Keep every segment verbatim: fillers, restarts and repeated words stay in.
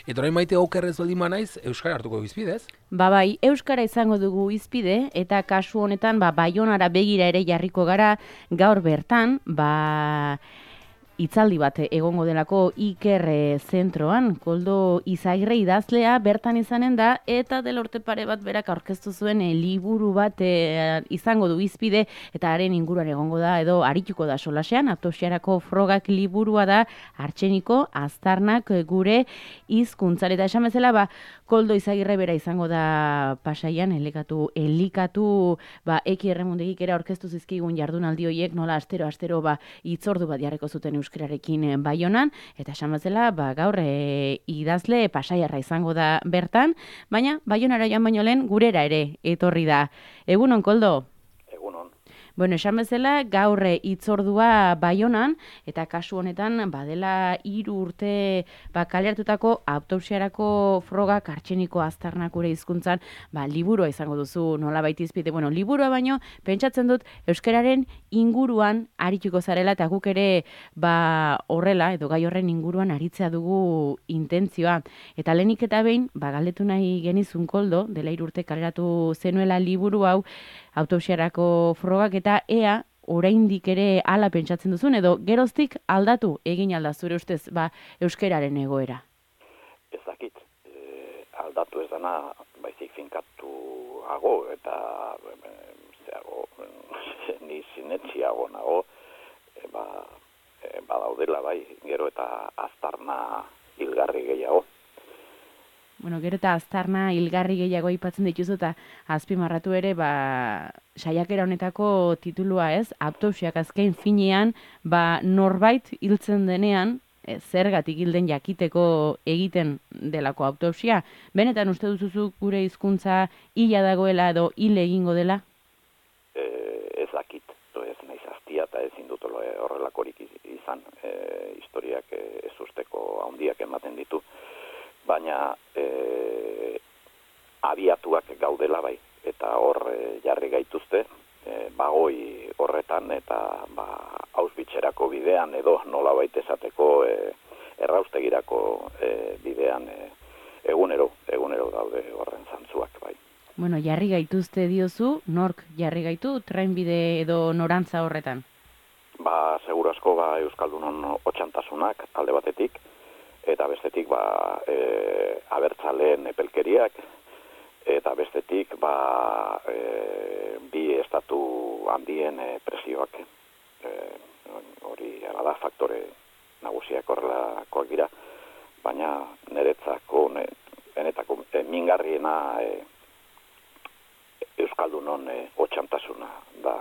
Eta orain maite okerrez baldin naiz, euskara hartuko izpide, ez? Ba bai, euskara izango dugu izpide, eta kasu honetan, ba, Baionara begira ere jarriko gara, gaur bertan, ba, hitzaldi bat egongo delako Iker zentroan, Koldo Izagirre idazlea bertan izanen da, eta del urte pare bat berak aurkeztu zuen e, liburu bat e, izango du izpide, eta haren inguruan egongo da, edo arituko da solasean, autopsiarako frogak liburua da, Artxeniko aztarnak gure hizkuntzan. Eta esan bezala, ba, Koldo Izagirre bera izango da Pasaian, elikatu, elikatu, ba, Eki Erremundegik ere aurkeztu zizkigun jardunaldi horiek, nola astero, astero, ba, hitzordu bat jarriko zuten euskararekin Baionan, eta esan bezala, ba, gaur e, idazle Pasaiarra izango da bertan, baina Baionara joan baino lehen gurera ere etorri da. Egunon, Koldo? Egunon. Bueno, esan bezala, gaur hitzordua Baionan, eta kasu honetan, badela hiru urte ba, kalertutako autopsiarako frogak Artxeniko aztarnak gure hizkuntzan, ba, liburua izango duzu nolabait izpide. Bueno, liburua baino, pentsatzen dut, euskararen inguruan arituko zarela, eta guk ere ba, horrela, edo gai horren inguruan aritzea dugu intentzioa. Eta lehenik eta behin, ba, galdetu nahi genizun, Koldo, dela hiru urte kaleratu zenuela liburu hau, autopsiarako frogak, eta ea oraindik ere hala pentsatzen duzun, edo geroztik aldatu egin alda zure ustez ba, euskararen egoera? Ez dakit, e, aldatu ez dana baizik finkatuago, eta e, zeago, ni sinetziago nago, e, ba, e, badaudela bai, gero eta aztarna hilgarri gehiago. Bueno, gero eta aztarna hilgarri gehiago aipatzen dituzu, eta azpimarratu ere, ba, saiakera honetako titulua ez, autopsiak azken finean, ba, norbait hiltzen denean, e, zergatik hilden jakiteko egiten delako autopsia. Benetan uste duzuzu gure hizkuntza hila dagoela edo hile egingo dela? E, ez dakit, ez naiz aztia eta ezin dut horrelakorik izan, e, historiak ez usteko handiak ematen ditu. Baina e, abiatuak gaudela bai, eta hor e, jarri gaituzte, e, bagoi horretan, eta ba, Auschwitzerako bidean, edo nolabait esateko e, erraustegirako e, bidean e, egunero, egunero daude horren zantzuak bai. Bueno, jarri gaituzte diozu, nork jarri gaitu, trenbide edo norantza horretan? Ba, seguru asko, ba, Euskaldunon otxantasunak alde batetik, eta bestetik ba, e, abertzaleen epelkeriak, eta bestetik ba, e, bi estatu handien e, presioak. E, hori ala da, faktore nagusiak horrelakoak dira, baina niretzako, ne, enetako e, mingarriena e, Euskaldunon e, otxantasuna da.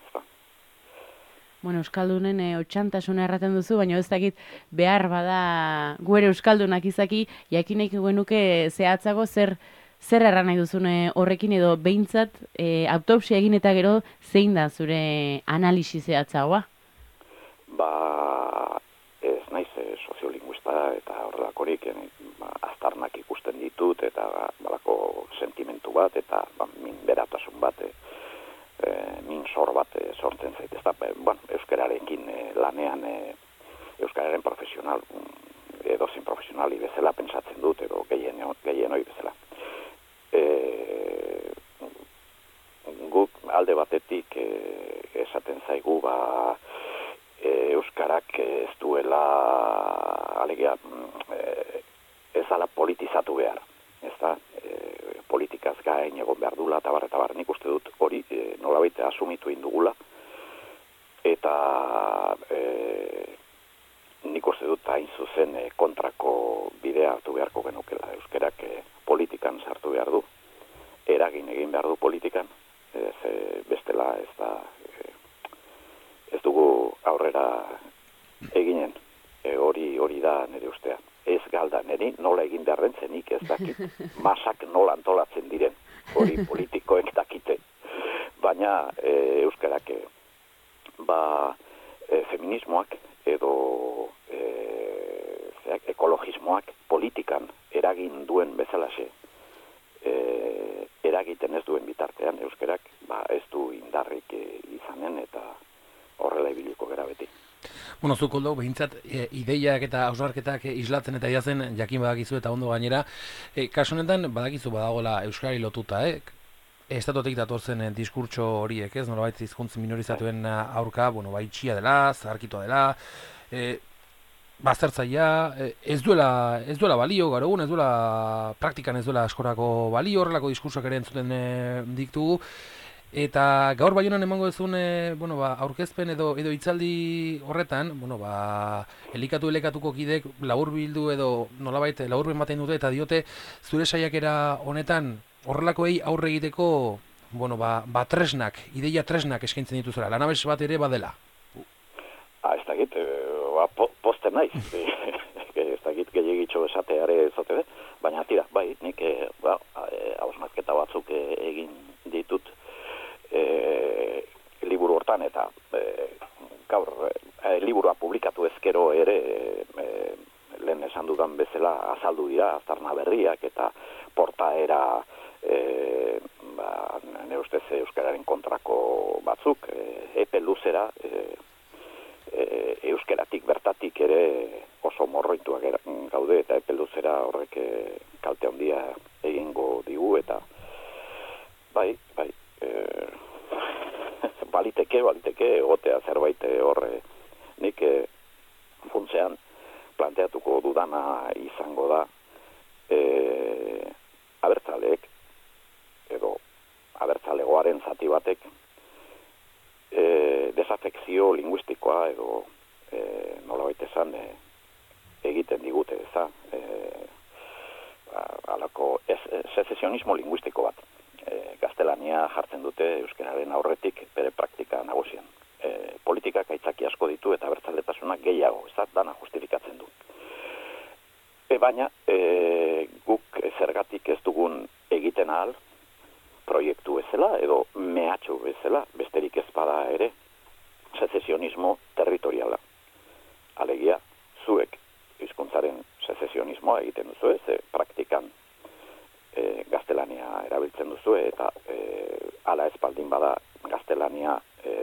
Bueno, Euskaldunen e, otxantasuna erraten duzu, baina ez dakit behar bada guere Euskaldunak izaki, jakinek genuke zehatzago zer zer erran nahi duzune horrekin, edo behintzat e, autopsia egin eta gero zein da zure analisi zehatzagoa? Ba, ez naiz e, soziolinguista eta horrelakorik, e, ba, aztarnak ikusten ditut, eta ba, balako sentimentu bat, eta ba, min beratasun bat, e, E, min sor bat e, sortzen zait, ez da, e, bueno, euskararekin e, lanean e, euskararen profesional, edo zin profesionali bezala pentsatzen dut, edo gehien, gehien hori bezala. E, guk alde batetik e, esaten zaigu, ba, e, euskarak ez duela, alegia, e, ez ala politizatu behar, ez da, e, politikaz gain egon behar dula, eta bar, eta bar, nik uste dut hori e, nolabait asumitu indugula, eta e, nik uste dut hain zuzen e, kontrako bidea hartu beharko genukela. Euskerak e, politikan sartu behar du, eragin egin behar du politikan, ez, e, bestela ez da, e, ez dugu aurrera eginen, e, hori hori da nire ustea. Ez galda, niri nola egin beharren zenik ez dakit, masak nola antolatzen diren, hori politikoek dakite. Baina e, euskarak e, ba, e, feminismoak edo e, zeak, ekologismoak politikan eragin duen bezalaxe, e, eragiten ez duen bitartean euskarak ba, ez du indarrik e, izanen, eta horrela ibiliko gara beti. Bueno, zu koldo, behintzat, e, ideiak eta hausnarketak islatzen eta idazen jakin badakizu eta ondo gainera. E, kasu honetan, badakizu badagoela Euskarari lotuta, eh? Estatutik datorzen eh, diskurtso horiek, ez? Nolabait hizkuntz minorizatuen aurka, bueno, bai txia dela, zaharkitoa dela, e, baztertzaia, e, ez duela ez duela balio gaur egun, ez duela praktikan ez duela askorako balio, horrelako diskursoak ere entzuten e, diktugu. Eta gaur Baionan emango duzun e, bueno, ba, aurkezpen edo edo hitzaldi horretan, bueno, ba, elikatu elekatuko kidek laburbildu edo nolabait laburben baten dute eta diote zure saiakera honetan horrelakoei aurre egiteko, bueno, ba, ba tresnak, ideia tresnak eskaintzen dituzela. Lanabes bat ere badela. Ah, ez dakit, ba, po, posten naiz. Ez dakit gehiagitxo esateare zote, baina tira, bai, nik ba, hausnarketa batzuk egin ditut e, liburu hortan eta e, gaur e, liburua publikatu ezkero ere e, lehen esan dudan bezala azaldu dira aztarna berriak eta portaera e, ba, ne ustez euskararen kontrako batzuk e, epe luzera e, e, euskaratik bertatik ere oso morroituak gaude eta epe luzera horrek e, kalte handia egingo digu eta bai, bai e, baliteke, baliteke egotea zerbait horre nik e, funtzean planteatuko dudana izango da e, abertzaleek edo abertzalegoaren zati batek e, desafekzio linguistikoa edo e, nolabait esan e, egiten digute eza e, alako secesionismo linguistiko bat e, gaztelania jartzen dute euskararen aurretik bere praktika nagusian e, politikak aitzaki asko ditu eta abertzaletasunak gehiago ez dana justifikatzen du e, baina e, guk zergatik ez dugun egiten ahal proiektu bezala edo mehatxu bezala besterik ez bada ere secesionismo territoriala alegia zuek hizkuntzaren secesionismoa egiten duzu ez praktikan e, gaztelania erabiltzen duzu eta e, ala espaldin bada gaztelania e,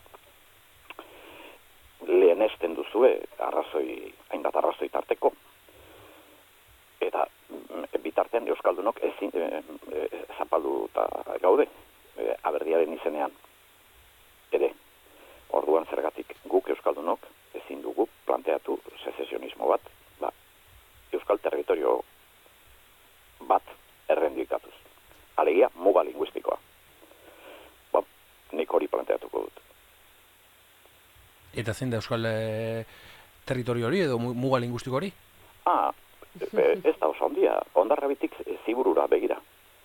lehenesten duzue arrazoi, hainbat arrazoi tarteko eta bitartean euskaldunok ezin e, e, zapalduta gaude e, aberdiaren izenean ere orduan zergatik guk euskaldunok ezin dugu planteatu secesionismo bat ba, euskal territorio bat errendikatuz alegia muga linguistikoa ba, nik hori planteatuko dut. Eta zein da euskal e, territorio hori edo muga linguistiko hori? Ah, e, ez da oso ondia, Hondarrabitik Ziburura begira.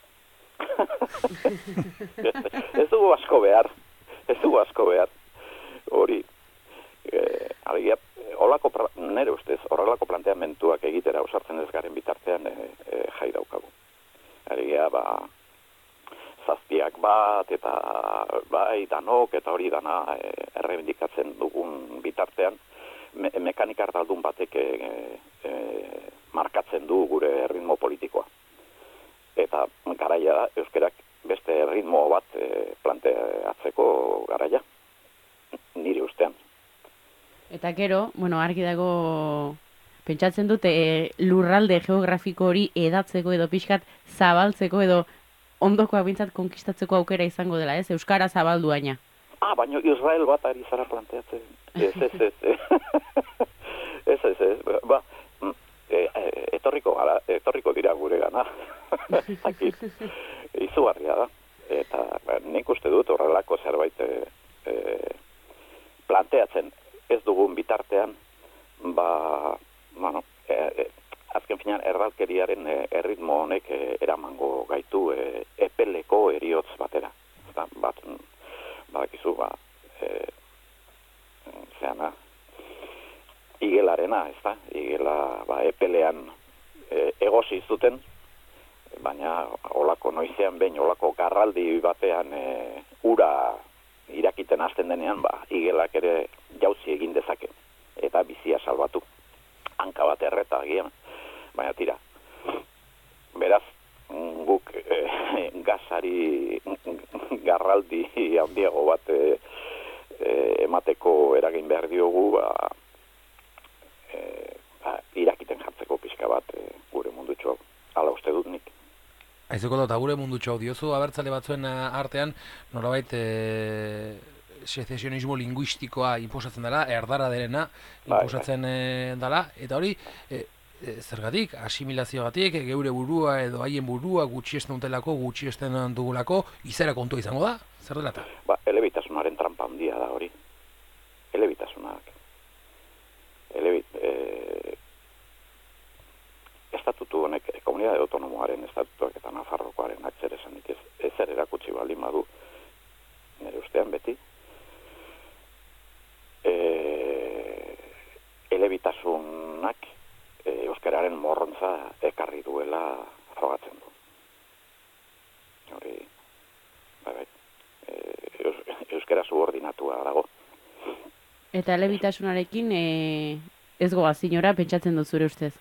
ez dugu asko behar, ez dugu asko behar. Hori, e, alegia, olako, nere ustez, horrelako planteamentuak egitera usartzen ez garen bitartean e, e, jai daukagu. Alegia, ba, zazpiak bat, eta bai, danok, eta hori dana e, errebindikatzen dugun bitartean, me, mekanikar daldun batek e, e, markatzen du gure ritmo politikoa. Eta garaia da, euskerak beste ritmo bat e, planteatzeko garaia, nire ustean. Eta gero, bueno, argi dago, pentsatzen dute e, lurralde geografiko hori edatzeko edo pixkat zabaltzeko edo ondokoa bintzat konkistatzeko aukera izango dela, ez? Euskara zabaldu aina. Ah, baina Israel bat ari zara planteatzen. Ez, ez, ez. Ez, ez, ez. Ba, e, e, etorriko, gara, etorriko dira gure gana. Izugarria da. Eta ba, nik uste dut horrelako zerbait e, e, planteatzen ez dugun bitartean, ba, bueno, e, e, azken finean erralkeriaren e, erritmo honek e, eramango gaitu e, epeleko eriotz batera. Eta, bat, badakizu, ba, e, zeana, igelarena, ez da? Igela, ba, epelean e, egosi zuten, baina olako noizean behin, olako garraldi batean e, ura irakiten hasten denean, ba, igelak ere jauzi egin dezake, eta bizia salbatu. Hanka bat erreta agian, baina tira. Beraz, guk e, gazari garraldi handiago bat e, e, emateko eragin behar diogu, ba, uste dut nik. Aizuko dut, agure mundutxo diozu, abertzale batzuen artean, norabait e, secesionismo linguistikoa inposatzen dela, erdara derena inposatzen bai, bai. dela, eta hori, e, e, zergatik, asimilazioagatik, geure burua edo haien burua gutxiesten dutelako, gutxiesten dugulako, izera kontua izango da? Zer dela eta? Ba, elebitasunaren trampa handia da hori. Elebitasunak. Elebit, e, estatutu honek, komunidade autonomoaren estatutuak eta Nafarrokoaren zer esanik ez, ezer erakutsi baldin badu, nire ustean beti, e, elebitasunak e, euskararen morrontza ekarri duela frogatzen du. Hori, bai, bai, e, euskara subordinatua dago. Eta elebitasunarekin e, ez goaz, zinora, pentsatzen dut zure ustez?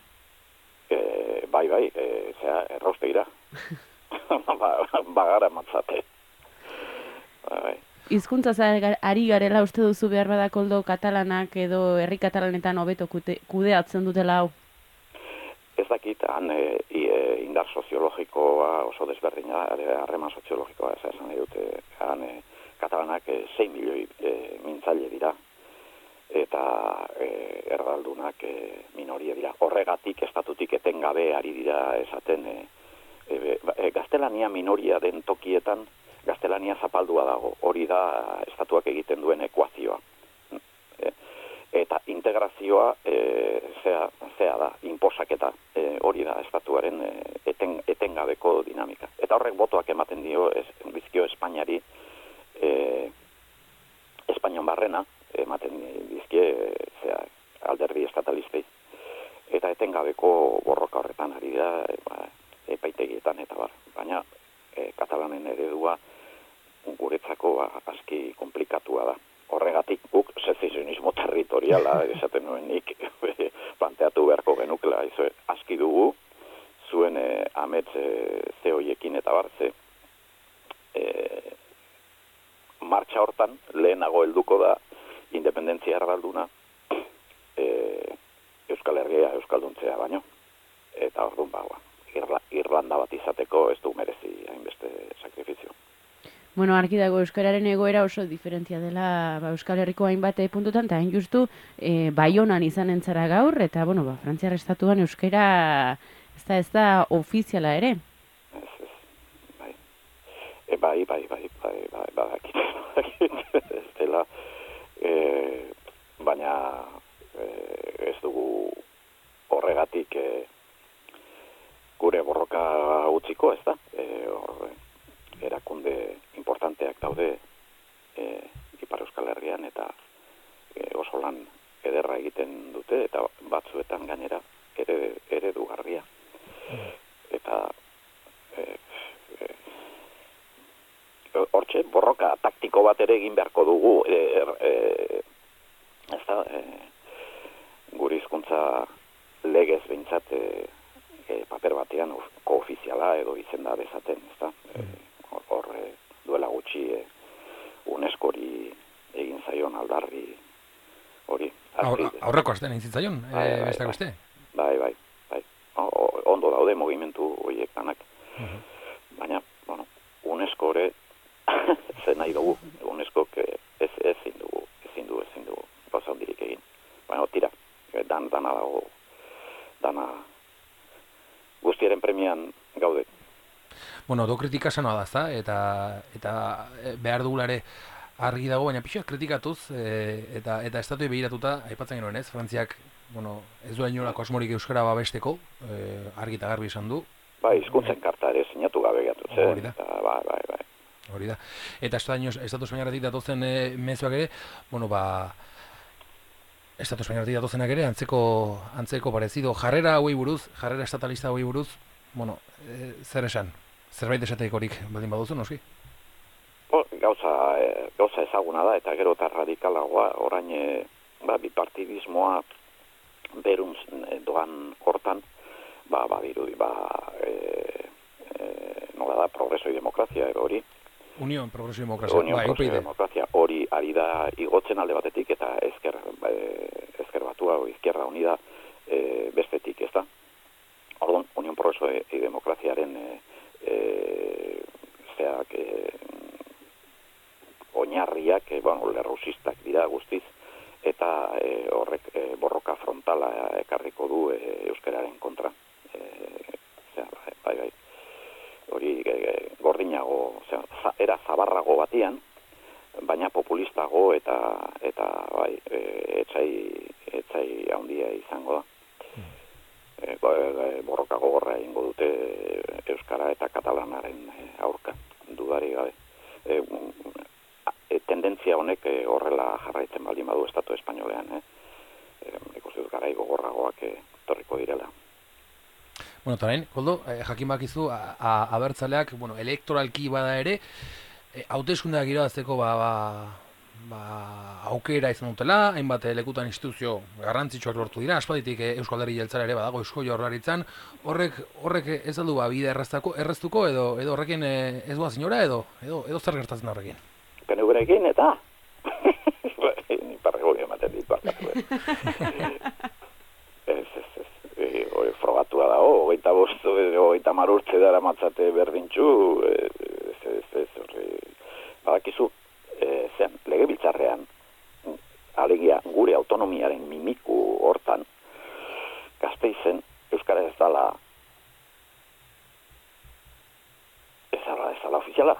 E, bai, bai, e, zera, erraustegira. ba, bagara matzate. Bai, bai. Hizkuntza ari garela uste duzu behar badakoldo katalanak edo herri katalanetan hobeto kudeatzen dutela hau? Ez dakit, han e, e, indar soziologikoa oso desberdina, harreman soziologikoa ez esan nahi dute, han e, katalanak e, sei milioi e, mintzaile dira, eta e, erdaldunak e, minoria dira. Horregatik estatutik etengabe ari dira esaten e, e, e, gaztelania minoria den tokietan gaztelania zapaldua dago. Hori da estatuak egiten duen ekuazioa. E, eta integrazioa e, zea, zea da, inposaketa e, hori da estatuaren e, eten, etengabeko dinamika. Eta horrek botoak ematen dio ez, bizkio Espainiari e, Espainian barrena ematen dizkie zea, alderdi estatalistei. Eta etengabeko borroka horretan ari da e, ba, epaitegietan eta bar. Baina e, katalanen eredua guretzako ba, aski komplikatua da. Horregatik guk secesionismo territoriala esaten nuen nik planteatu beharko genukela. Izo, aski dugu zuen e, amets e, zehoiekin eta bar, ze e, martxa hortan lehenago helduko da independentzia erdalduna e, Euskal Herria euskalduntzea baino. Eta orduan ba, Irla, Irlanda bat izateko ez du merezi hainbeste sakrifizio. Bueno, argi dago euskararen egoera oso diferentzia dela ba, Euskal Herriko hainbat puntutan, eta hain justu e, Baionan izan entzara gaur, eta bueno, ba, Frantziar estatuan euskara ez da, ez da ofiziala ere. Ez, ez, bai. E, bai, bai, bai, bai, bai, badakit, badakit, ez dela, e, baina e, ez dugu horregatik e, gure borroka utziko, ez da, e, hor, erakunde importanteak daude e, Ipar Euskal Herrian eta e, oso lan ederra egiten dute eta batzuetan gainera ere, eredugarria. Eta e, e, hortxe, borroka taktiko bat ere egin beharko dugu e, e, ez da, e, gure hizkuntza legez behintzat e, e, paper batean koofiziala edo izenda bezaten, ez da, e, hor e, duela gutxi e, UNESCOri egin zaion aldarri hori. Aurreko astean egin zitzaion, bai, e, bai, beste bai, beste? Bai, bai, bai. O, ondo daude mogimentu horiek danak. Uh -huh. Baina, bueno, UNESCO ere zen nahi dugu. UNESCO ez ezin dugu, ezin dugu, ezin dugu, gauza hondirik egin. Baina, tira, dan, dana dago, dana guztiaren premian gaude. Bueno, autokritika sanoa da, ezta? Eta, eta behar dugulare argi dago, baina pixoak kritikatuz e, eta eta estatuei begiratuta aipatzen genuen, ez? Frantziak, bueno, ez duen inolako asmorik euskara babesteko, e, argi eta garbi esan du. Bai, hizkuntzen karta ere sinatu gabe gatuz, eh? Hori da. Eta, bai, bai, bai. Hori da. Eta estatu espainiarretik datozen e, mezuak ere, bueno, ba, estatu espainiarretik datozenak ere, antzeko, antzeko parezido, jarrera hauei buruz, jarrera estatalista hauei buruz, bueno, e, zer esan? Zerbait esateikorik baldin baduzu, noski? Bo, gauza, e, gauza ezaguna da, eta gero eta radikalagoa, orain e, ba, bipartidismoa beruntz doan hortan, ba, badirudi, ba, e, e, nola da, progreso y demokrazia, edo hori. Unión, progreso y demokrazia. Unión, ba, progreso y demokrazia, hori ari da igotzen alde batetik, eta ezker, e, ezker batua, o izquierda unida, e, bestetik, ez da? Orduan, Unión, progreso oso e, e demokraziaren e, e, zeak e, oinarriak, e, bueno, lerrusistak dira guztiz, eta e, horrek e, borroka frontala ekarriko du e, euskararen kontra. E, zera, bai, bai, hori e, gordinago, zera, za, era zabarrago batian, baina populistago eta eta bai, e, etxai, etxai handia izango da. E, borroka gogorra egingo dute euskara eta katalanaren aurka, dudari gabe. E, e, tendentzia honek e, horrela jarraitzen baldin badu estatu espainolean, eh? E, ikusi dut garai gogorragoak e, torriko direla. Bueno, tarain, Koldo, eh, jakin bakizu, a, a, abertzaleak, bueno, elektoralki bada ere, e, hauteskundeak irabazteko ba, ba, ba, aukera izan dutela, hainbat lekutan instituzio garrantzitsuak lortu dira, aspalditik e, Eusko Alderdi Jeltzalea ere badago Eusko Jaurlaritzan, horrek horrek ez aldu ba bide erraztako erraztuko edo edo horrekin e, ez goaz inora edo edo edo zer gertatzen horrekin. Penugurekin eta ni parrego ematen dit barkatu. Ez, ez, ez. E, hori frogatua dago, hogeita bost, hogeita hamar urte dara matzate berdintxu, ez, ez, ez, horri, badakizu, e, zen, legebiltzarrean, alegia gure autonomiaren mimiku hortan, Gasteizen, euskara ez dala, ez dala, ez dala ofiziala.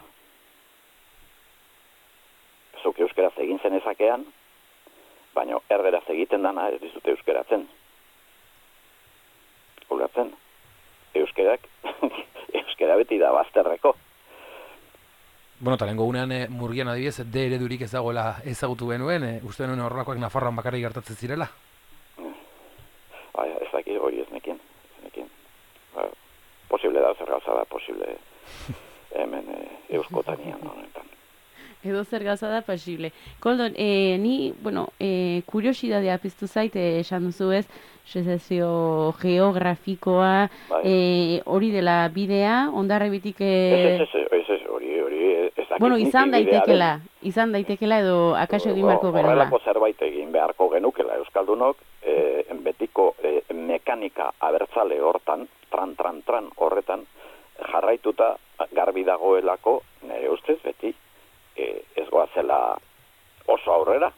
Zuk euskaraz egin zen ezakean, baina erderaz egiten dana ez dizute euskaratzen. Ulertzen, euskerak, euskera beti da bazterreko. Bueno, eta lehenko gunean e, Murgian adibidez, D eredurik ez dagoela ezagutu benuen, e, uste denuen horrelakoak Nafarroan bakarrik gertatzen zirela? Bai, ez daki hori ez nekin, ez nekin. Ba, posible da, zer gauza da, posible hemen e, euskotanian honetan. Edo zer gauza da posible. Koldon, e, ni, bueno, e, kuriosidadea piztu zait, e, esan duzu ez, sezio geografikoa, bai. e, hori dela bidea, ondarrebitik... E... Ez, ez, ez, ez, hori, hori, ez dakit. Bueno, izan daitekela, izan daitekela edo akaso egin beharko genuela. Horrelako zerbait egin beharko genukela Euskaldunok, e, betiko e, mekanika abertzale hortan, tran, tran, tran horretan, jarraituta garbi dagoelako, nire ustez beti, e, ez goazela oso aurrera.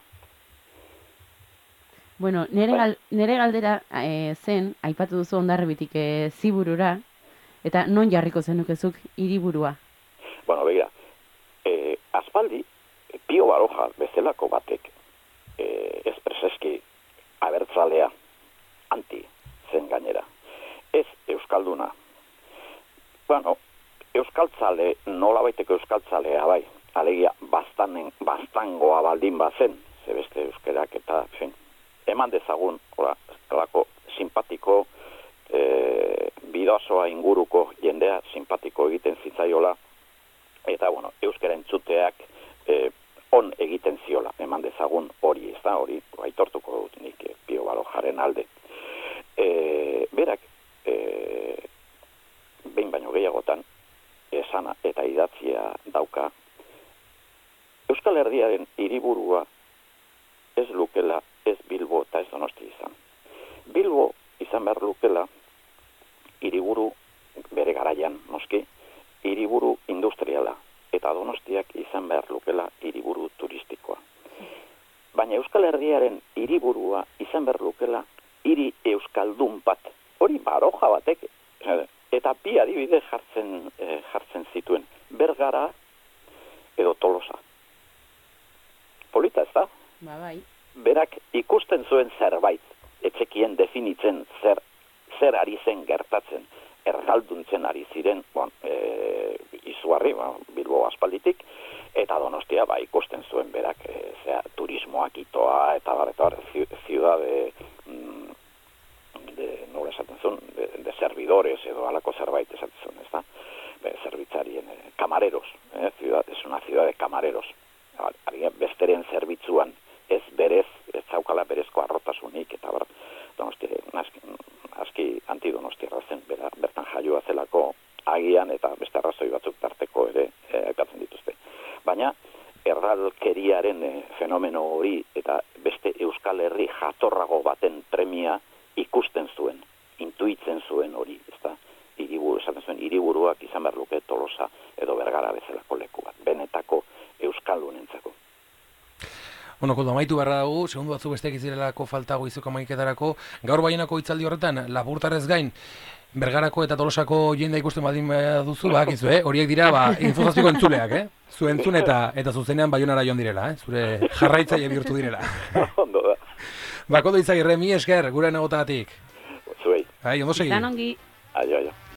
Bueno, nere, gal, nere galdera e, zen, aipatu duzu ondarrebitik e, ziburura, eta non jarriko zenukezuk hiriburua? Bueno, begira, e, aspaldi, Pio Baroja bezalako batek, e, ez preseski abertzalea, anti zen gainera. Ez euskalduna. Bueno, euskaltzale, nola baiteko euskaltzalea bai, alegia bastanen, bastangoa baldin bazen, zebeste euskerak eta, fin, eman dezagun, ora, lako, simpatiko, e, bidazoa inguruko jendea simpatiko egiten zitzaiola, eta, bueno, euskara entzuteak e, on egiten ziola, eman dezagun hori, ez da, hori, aitortuko dut nik e, Pio Barojaren alde. E, berak, e, behin baino gehiagotan, esana eta idatzia dauka, Euskal Herriaren hiriburua ez lukela, ez Bilbo eta ez Donosti izan. Bilbo izan behar lukela hiriburu bere garaian, noski, hiriburu industriala, eta Donostiak izan behar lukela hiriburu turistikoa. Baina Euskal Herriaren hiriburua izan behar lukela hiri euskaldun bat. Hori Baroja batek, eta bi adibide jartzen, eh, jartzen zituen. Bergara edo Tolosa. Polita ez da? Ba, bai. Berak ikusten zuen zerbait, etxekien definitzen zer, zer ari zen gertatzen, erdalduntzen ari ziren, bon, e, izugarri, bon, Bilbo aspalditik, eta Donostia ba, ikusten zuen berak, e, zera, turismoak itoa, eta bar, eta bar, ziudade, mm, de, nola esaten zuen, de, de servidores edo alako zerbait esaten zuen, ez da? Be, zerbitzarien, eh, camareros, eh, ciudad, es una ciudad de camareros. Besteren zerbitzuan ez berez, ez zaukala berezko arrotasunik, eta bar, Donosti, aski, aski antidonostiarra zen, bera, bertan jaioa zelako agian, eta beste arrazoi batzuk tarteko ere aipatzen e, dituzte. Baina, erralkeriaren e, fenomeno hori, eta beste Euskal Herri jatorrago baten premia ikusten zuen, intuitzen zuen hori, ez da, hiri destinoak izan behar luke Tolosa edo Bergara bezalako leku bat, benetako euskaldunentzako. Bueno, koldo, amaitu beharra dugu, segundu batzu besteak izirelako faltago izuko amaiketarako, gaur Baionako hitzaldi horretan, Lapurtarrez gain, Bergarako eta Tolosako jenda ikusten badin duzu, bakizu, eh? Horiek dira, ba, infozazpiko entzuleak, eh? Zu entzun eta eta zuzenean Baionara joan direla, eh? Zure jarraitzaile bihurtu direla. Ondo da. Ba, Koldo Izagirre, mi esker, gure negotagatik. Zuei. Bai, ondo segi. Izan ongi. Aio, aio.